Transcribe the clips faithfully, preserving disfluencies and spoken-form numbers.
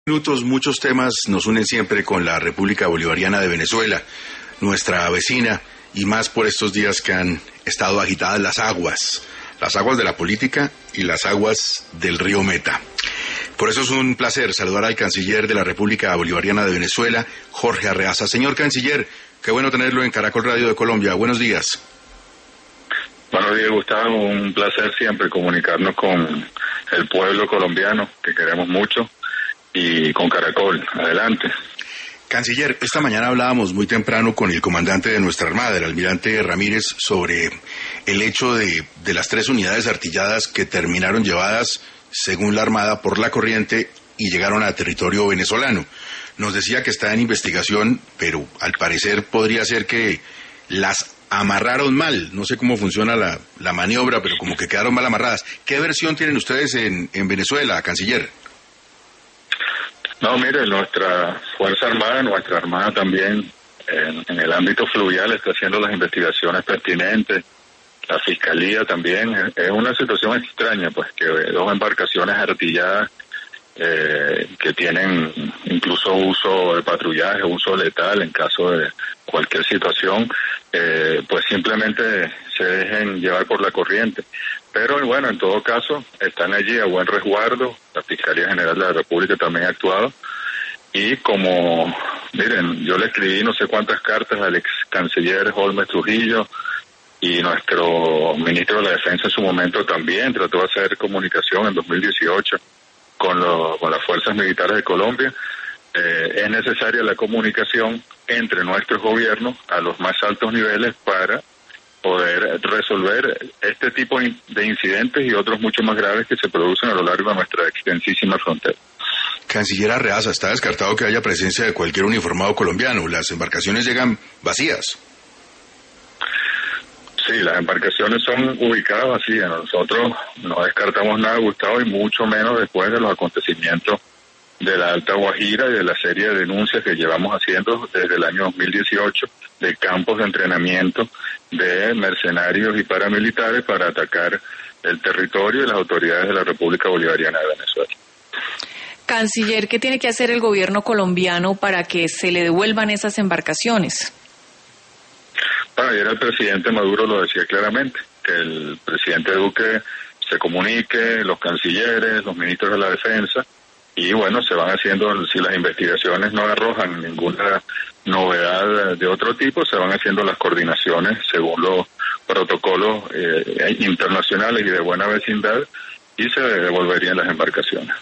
Minutos, muchos temas nos unen siempre con la República Bolivariana de Venezuela, nuestra vecina, y más por estos días que han estado agitadas las aguas, las aguas de la política y las aguas del río Meta. Por eso es un placer saludar al canciller de la República Bolivariana de Venezuela, Jorge Arreaza. Señor canciller, qué bueno tenerlo en Caracol Radio de Colombia. Buenos días. Buenos días, Gustavo. Un placer siempre comunicarnos con el pueblo colombiano, que queremos mucho, y con Caracol. Adelante. Canciller, esta mañana hablábamos muy temprano con el comandante de nuestra Armada, el almirante Ramírez, sobre el hecho de, de las tres unidades artilladas que terminaron llevadas, según la Armada, por la corriente y llegaron a territorio venezolano. Nos decía que está en investigación, pero al parecer podría ser que las amarraron mal. No sé cómo funciona la, la maniobra, pero como que quedaron mal amarradas. ¿Qué versión tienen ustedes en, en Venezuela, canciller? No, mire, nuestra Fuerza Armada, nuestra Armada también, en, en el ámbito fluvial, está haciendo las investigaciones pertinentes. La Fiscalía también. Es una situación extraña, pues, que dos embarcaciones artilladas eh, que tienen incluso uso de patrullaje, uso letal en caso de cualquier situación, eh, pues simplemente se dejen llevar por la corriente. Pero bueno, en todo caso, están allí a buen resguardo. La Fiscalía General de la República también ha actuado. Y como, miren, yo le escribí no sé cuántas cartas al ex canciller Holmes Trujillo, y nuestro ministro de la Defensa en su momento también trató de hacer comunicación en dos mil dieciocho con, lo, con las fuerzas militares de Colombia. Eh, es necesaria la comunicación entre nuestros gobiernos a los más altos niveles para poder resolver este tipo de incidentes y otros mucho más graves que se producen a lo largo de nuestra extensísima frontera. Canciller Arreaza, está descartado que haya presencia de cualquier uniformado colombiano. Las embarcaciones llegan vacías. Sí, las embarcaciones son ubicadas vacías. Nosotros no descartamos nada, Gustavo, y mucho menos después de los acontecimientos de la Alta Guajira y de la serie de denuncias que llevamos haciendo desde el año dos mil dieciocho de campos de entrenamiento de mercenarios y paramilitares para atacar el territorio y las autoridades de la República Bolivariana de Venezuela. Canciller, ¿qué tiene que hacer el gobierno colombiano para que se le devuelvan esas embarcaciones? Bueno, ayer el presidente Maduro lo decía claramente, que el presidente Duque se comunique, los cancilleres, los ministros de la Defensa, y bueno, se van haciendo, si las investigaciones no arrojan ninguna novedad de otro tipo, se van haciendo las coordinaciones según los protocolos eh, internacionales y de buena vecindad, y se devolverían las embarcaciones.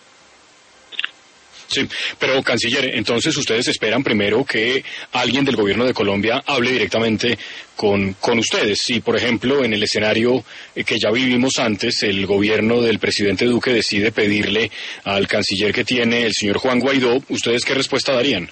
Sí, pero canciller, entonces ustedes esperan primero que alguien del gobierno de Colombia hable directamente con, con ustedes. Si, por ejemplo, en el escenario que ya vivimos antes, el gobierno del presidente Duque decide pedirle al canciller que tiene el señor Juan Guaidó, ¿ustedes qué respuesta darían?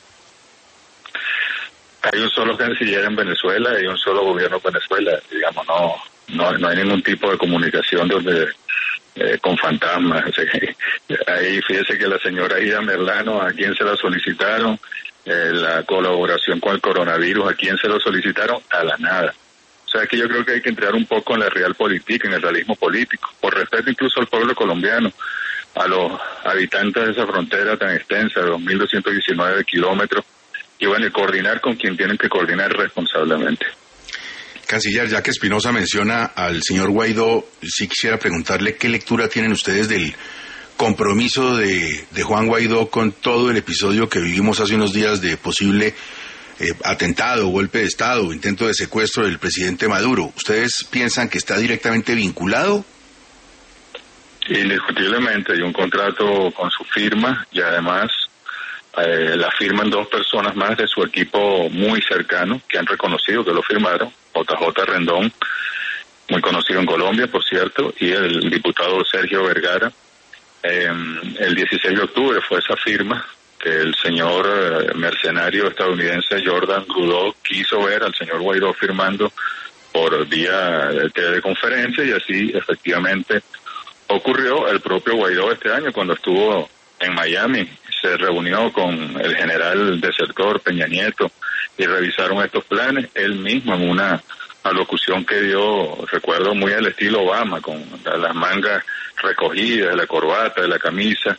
Hay un solo canciller en Venezuela y un solo gobierno en Venezuela. Digamos, no, no, no hay ningún tipo de comunicación donde... Eh, con fantasmas. Ahí fíjese que la señora Ida Merlano, ¿a quién se la solicitaron? Eh, la colaboración con el coronavirus, ¿a quién se lo solicitaron? A la nada. O sea, que yo creo que hay que entrar un poco en la realpolitik, en el realismo político, por respeto incluso al pueblo colombiano, a los habitantes de esa frontera tan extensa de dos mil doscientos diecinueve kilómetros, y bueno, y coordinar con quien tienen que coordinar responsablemente. Canciller, ya que Espinosa menciona al señor Guaidó, sí quisiera preguntarle qué lectura tienen ustedes del compromiso de, de Juan Guaidó con todo el episodio que vivimos hace unos días de posible eh, atentado, golpe de Estado, intento de secuestro del presidente Maduro. ¿Ustedes piensan que está directamente vinculado? Indiscutiblemente, hay un contrato con su firma y además eh, la firman dos personas más de su equipo muy cercano que han reconocido que lo firmaron. J J Rendón, muy conocido en Colombia, por cierto, y el diputado Sergio Vergara. Eh, el dieciséis de octubre fue esa firma que el señor eh, mercenario estadounidense Jordan Trudeau quiso ver al señor Guaidó firmando por vía de teleconferencia, y así efectivamente ocurrió. El propio Guaidó este año, cuando estuvo en Miami, se reunió con el general desertor Peña Nieto y revisaron estos planes. Él mismo, en una alocución que dio, recuerdo muy al estilo Obama, con las mangas recogidas, de la corbata, de la camisa,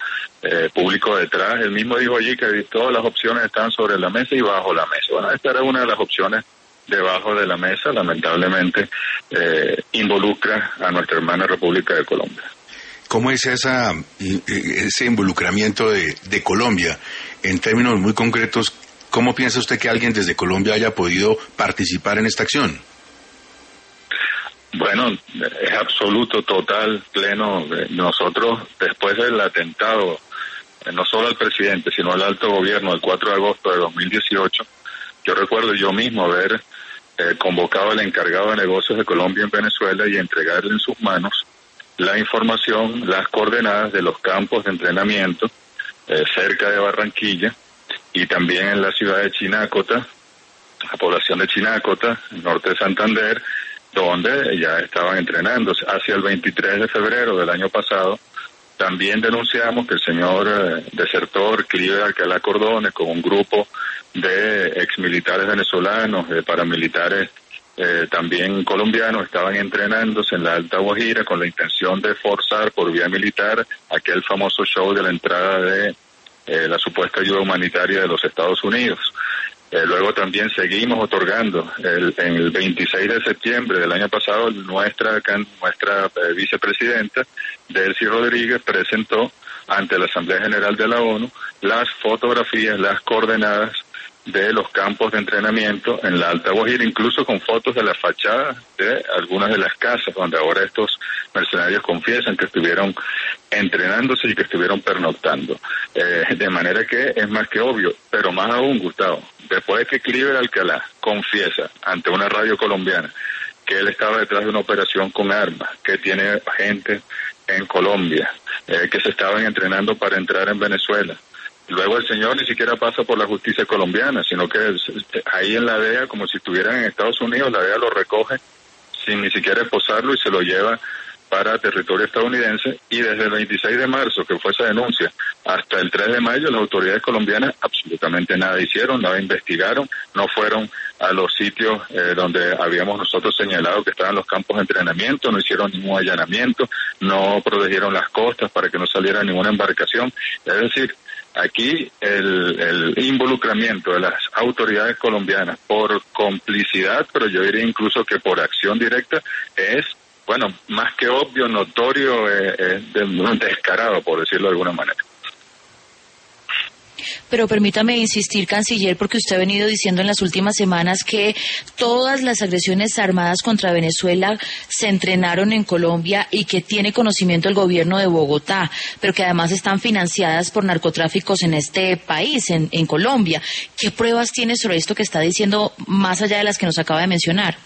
eh, público detrás. Él mismo dijo allí que todas las opciones están sobre la mesa y bajo la mesa. Bueno, esta era una de las opciones debajo de la mesa, lamentablemente eh, involucra a nuestra hermana República de Colombia. ¿Cómo es esa, ese involucramiento de, de Colombia? En términos muy concretos, ¿cómo piensa usted que alguien desde Colombia haya podido participar en esta acción? Bueno, es absoluto, total, pleno. Nosotros, después del atentado, no solo al presidente, sino al alto gobierno, el cuatro de agosto de dos mil dieciocho, yo recuerdo yo mismo haber eh, convocado al encargado de negocios de Colombia en Venezuela y entregarle en sus manos la información, las coordenadas de los campos de entrenamiento eh, cerca de Barranquilla y también en la ciudad de Chinácota, la población de Chinácota, norte de Santander, donde ya estaban entrenando. Hacia el veintitrés de febrero del año pasado, también denunciamos que el señor eh, desertor Cliver Alcalá Cordones, con un grupo de exmilitares venezolanos, de paramilitares eh, también colombianos, estaban entrenándose en la Alta Guajira con la intención de forzar por vía militar aquel famoso show de la entrada de eh, la supuesta ayuda humanitaria de los Estados Unidos. Eh, luego también seguimos otorgando, el, en el veintiséis de septiembre del año pasado, nuestra nuestra eh, vicepresidenta, Delcy Rodríguez, presentó ante la Asamblea General de la ONU las fotografías, las coordenadas de los campos de entrenamiento en la Alta Guajira, incluso con fotos de las fachadas de algunas de las casas donde ahora estos mercenarios confiesan que estuvieron entrenándose y que estuvieron pernoctando. Eh, de manera que es más que obvio, pero más aún, Gustavo, después de que Cliver Alcalá confiesa ante una radio colombiana que él estaba detrás de una operación con armas, que tiene gente en Colombia, eh, que se estaban entrenando para entrar en Venezuela. Luego el señor ni siquiera pasa por la justicia colombiana, sino que ahí en la D E A, como si estuvieran en Estados Unidos, la D E A lo recoge sin ni siquiera esposarlo y se lo lleva para territorio estadounidense. Y desde el veintiséis de marzo, que fue esa denuncia, hasta el tres de mayo, las autoridades colombianas absolutamente nada hicieron, nada investigaron, no fueron a los sitios eh, donde habíamos nosotros señalado que estaban los campos de entrenamiento, no hicieron ningún allanamiento, no protegieron las costas para que no saliera ninguna embarcación. Es decir, aquí el, el involucramiento de las autoridades colombianas por complicidad, pero yo diría incluso que por acción directa, es, bueno, más que obvio, notorio, eh, eh, descarado, por decirlo de alguna manera. Pero permítame insistir, canciller, porque usted ha venido diciendo en las últimas semanas que todas las agresiones armadas contra Venezuela se entrenaron en Colombia y que tiene conocimiento el gobierno de Bogotá, pero que además están financiadas por narcotráficos en este país, en, en Colombia. ¿Qué pruebas tiene sobre esto que está diciendo, más allá de las que nos acaba de mencionar?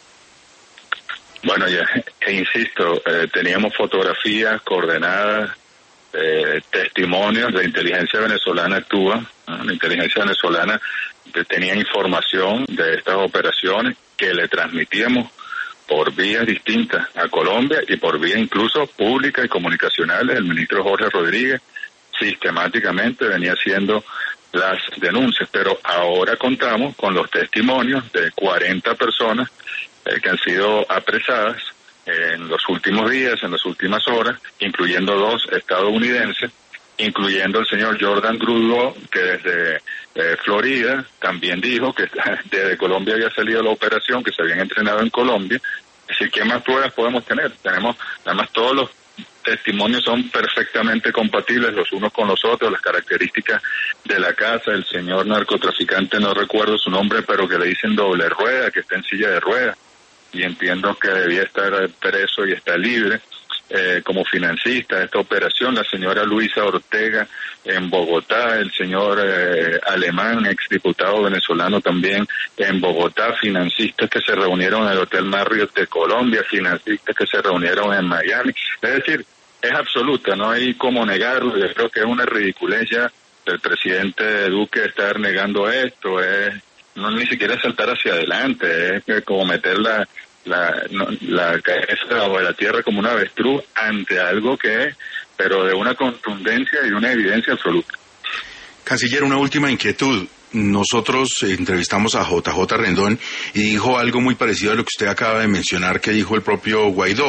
Bueno, ya, e insisto, eh, teníamos fotografías, coordenadas, Eh, testimonios. La inteligencia venezolana actúa, ¿no? La inteligencia venezolana tenía información de estas operaciones que le transmitíamos por vías distintas a Colombia y por vías incluso públicas y comunicacionales. El ministro Jorge Rodríguez sistemáticamente venía haciendo las denuncias, pero ahora contamos con los testimonios de cuarenta personas eh, que han sido apresadas en los últimos días, en las últimas horas, incluyendo dos estadounidenses, incluyendo el señor Jordan Grudo, que desde eh, Florida también dijo que desde Colombia había salido la operación, que se habían entrenado en Colombia. Es decir, ¿qué más pruebas podemos tener? Tenemos, además, todos los testimonios son perfectamente compatibles los unos con los otros, las características de la casa, el señor narcotraficante, no recuerdo su nombre, pero que le dicen doble rueda, que está en silla de ruedas, y entiendo que debía estar preso y está libre, eh, como financista de esta operación, la señora Luisa Ortega en Bogotá, el señor eh, Alemán, exdiputado venezolano también en Bogotá, financistas que se reunieron en el Hotel Marriott de Colombia, financistas que se reunieron en Miami. Es decir, es absoluta, no hay cómo negarlo. Yo creo que es una ridiculez ya del presidente Duque estar negando esto, es no ni siquiera saltar hacia adelante, es como meter la la, no, la cabeza debajo de la tierra como una avestruz ante algo que es, pero de una contundencia y una evidencia absoluta. Canciller, una última inquietud. Nosotros entrevistamos a J J Rendón y dijo algo muy parecido a lo que usted acaba de mencionar que dijo el propio Guaidó.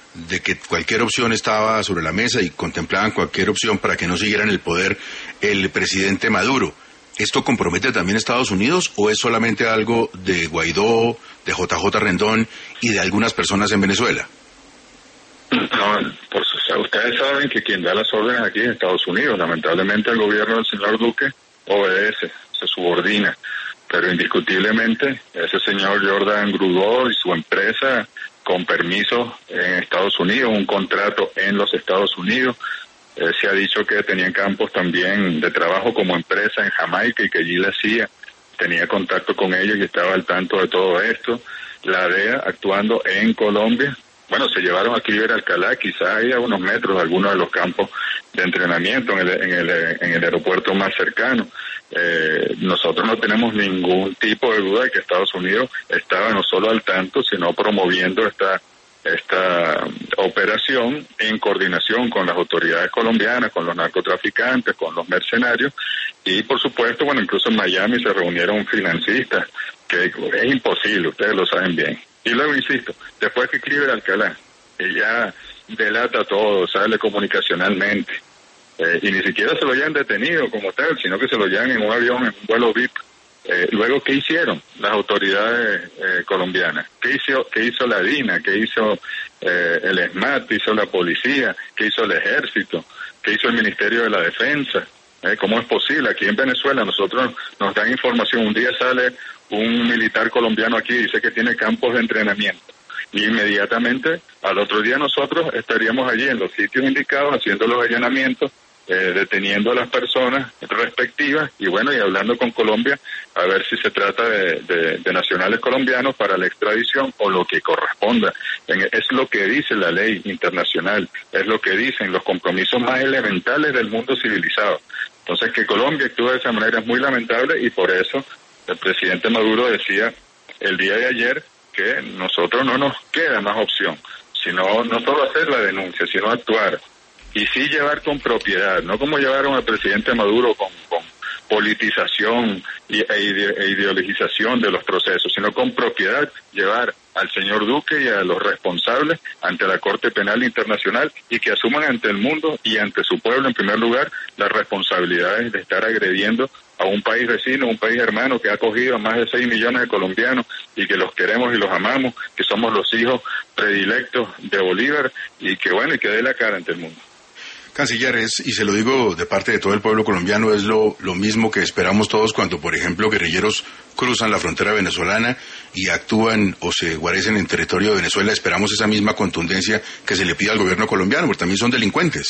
de que cualquier opción estaba sobre la mesa y contemplaban cualquier opción para que no siguiera en el poder el presidente Maduro. ¿Esto compromete también a Estados Unidos o es solamente algo de Guaidó, de J J Rendón y de algunas personas en Venezuela? No, pues, o sea, ustedes saben que quien da las órdenes aquí es Estados Unidos. Lamentablemente el gobierno del señor Duque obedece, se subordina, pero indiscutiblemente ese señor Jordan Grudó y su empresa con permiso en Estados Unidos, un contrato en los Estados Unidos. Eh, se ha dicho que tenían campos también de trabajo como empresa en Jamaica y que allí la C I A tenía contacto con ellos y estaba al tanto de todo esto. La D E A actuando en Colombia. Bueno, se llevaron a Cliver Alcalá, quizás ahí a unos metros de algunos de los campos de entrenamiento en el, en el, en el aeropuerto más cercano. Eh, nosotros no tenemos ningún tipo de duda de que Estados Unidos estaba no solo al tanto, sino promoviendo esta esta operación en coordinación con las autoridades colombianas, con los narcotraficantes, con los mercenarios y por supuesto, bueno, incluso en Miami se reunieron financistas, que es imposible, ustedes lo saben bien. Y luego, insisto, después que Cliver Alcalá, que ya delata todo, sale comunicacionalmente, eh, y ni siquiera se lo hayan detenido como tal, sino que se lo llevan en un avión, en un vuelo V I P. Eh, luego, ¿qué hicieron las autoridades eh, colombianas? ¿Qué hizo, qué hizo la DINA? ¿Qué hizo eh, el ESMAD? ¿Qué hizo la policía? ¿Qué hizo el ejército? ¿Qué hizo el Ministerio de la Defensa? Eh, ¿Cómo es posible? Aquí en Venezuela nosotros nos dan información. Un día sale un militar colombiano aquí y dice que tiene campos de entrenamiento. Y inmediatamente, al otro día nosotros estaríamos allí en los sitios indicados haciendo los allanamientos, Eh, deteniendo a las personas respectivas y bueno, y hablando con Colombia a ver si se trata de, de, de nacionales colombianos para la extradición o lo que corresponda. En, es lo que dice la ley internacional, es lo que dicen los compromisos más elementales del mundo civilizado. Entonces, que Colombia actúe de esa manera es muy lamentable y por eso el presidente Maduro decía el día de ayer que nosotros no nos queda más opción, sino no solo hacer la denuncia, sino actuar. Y sí llevar con propiedad, no como llevaron al presidente Maduro con, con politización y, e, ide, e ideologización de los procesos, sino con propiedad llevar al señor Duque y a los responsables ante la Corte Penal Internacional y que asuman ante el mundo y ante su pueblo en primer lugar las responsabilidades de estar agrediendo a un país vecino, un país hermano que ha acogido a más de seis millones de colombianos y que los queremos y los amamos, que somos los hijos predilectos de Bolívar y que bueno, y que dé la cara ante el mundo. Canciller, es, y se lo digo de parte de todo el pueblo colombiano, es lo, lo mismo que esperamos todos cuando, por ejemplo, guerrilleros cruzan la frontera venezolana y actúan o se guarecen en territorio de Venezuela. Esperamos esa misma contundencia que se le pide al gobierno colombiano, porque también son delincuentes.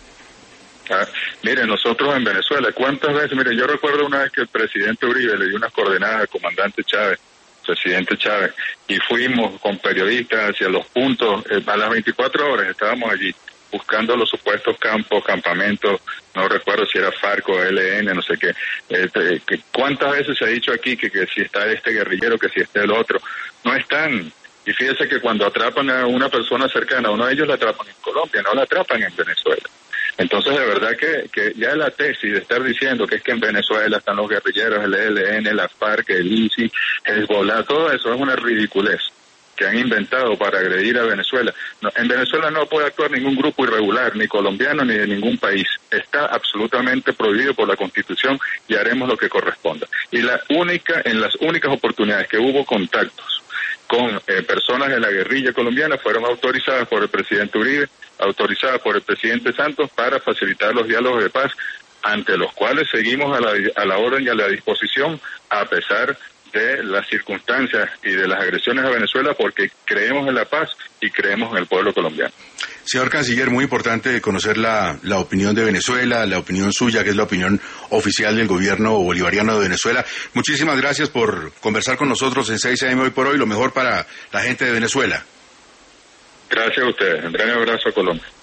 Ah, mire, nosotros en Venezuela, ¿cuántas veces? Mire, yo recuerdo una vez que el presidente Uribe le dio unas coordenadas al comandante Chávez, presidente Chávez, y fuimos con periodistas hacia los puntos, eh, a las veinticuatro horas estábamos allí, buscando los supuestos campos, campamentos, no recuerdo si era FARC o L N, no sé qué. Eh, que ¿Cuántas veces se ha dicho aquí que, que si está este guerrillero, que si está el otro? No están. Y fíjese que cuando atrapan a una persona cercana, uno de ellos la atrapan en Colombia, no la atrapan en Venezuela. Entonces, de verdad que, que ya la tesis de estar diciendo que es que en Venezuela están los guerrilleros, el L N, la FARC, el I S I, el Hezbollah, todo eso es una ridiculez que han inventado para agredir a Venezuela. No, en Venezuela no puede actuar ningún grupo irregular, ni colombiano, ni de ningún país. Está absolutamente prohibido por la Constitución y haremos lo que corresponda. Y la única, en las únicas oportunidades que hubo contactos con eh, personas de la guerrilla colombiana fueron autorizadas por el presidente Uribe, autorizadas por el presidente Santos para facilitar los diálogos de paz, ante los cuales seguimos a la, a la orden y a la disposición, a pesar de las circunstancias y de las agresiones a Venezuela, porque creemos en la paz y creemos en el pueblo colombiano. Señor Canciller, muy importante conocer la, la opinión de Venezuela, la opinión suya, que es la opinión oficial del gobierno bolivariano de Venezuela. Muchísimas gracias por conversar con nosotros en seis A M hoy por hoy. Lo mejor para la gente de Venezuela. Gracias a ustedes. Un gran abrazo a Colombia.